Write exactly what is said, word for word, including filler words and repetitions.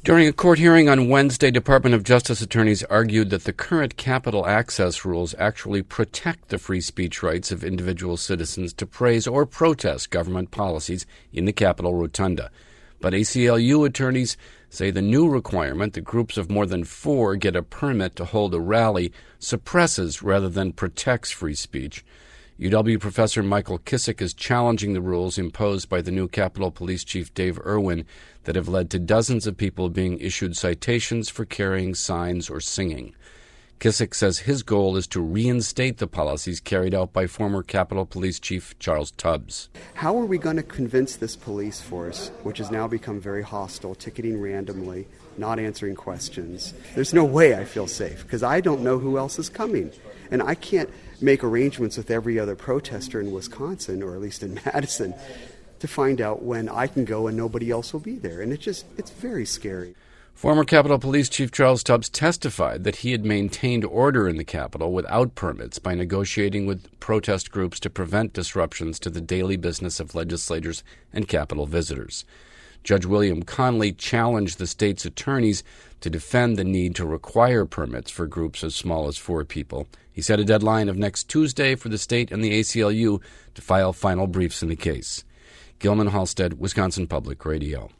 During a court hearing on Wednesday, Department of Justice attorneys argued that the current Capitol access rules actually protect the free speech rights of individual citizens to praise or protest government policies in the Capitol rotunda. But A C L U attorneys say the new requirement that groups of more than four get a permit to hold a rally suppresses rather than protects free speech. U W professor Michael Kissick is challenging the rules imposed by the new Capitol Police Chief Dave Irwin that have led to dozens of people being issued citations for carrying signs or singing. Kissick says his goal is to reinstate the policies carried out by former Capitol Police Chief Charles Tubbs. How are we going to convince this police force, which has now become very hostile, ticketing randomly, not answering questions? There's no way I feel safe because I don't know who else is coming. And I can't make arrangements with every other protester in Wisconsin, or at least in Madison, to find out when I can go and nobody else will be there. And it just, it's very scary. Former Capitol Police Chief Charles Tubbs testified that he had maintained order in the Capitol without permits by negotiating with protest groups to prevent disruptions to the daily business of legislators and Capitol visitors. Judge William Conley challenged the state's attorneys to defend the need to require permits for groups as small as four people. He set a deadline of next Tuesday for the state and the A C L U to file final briefs in the case. Gilman Halstead, Wisconsin Public Radio.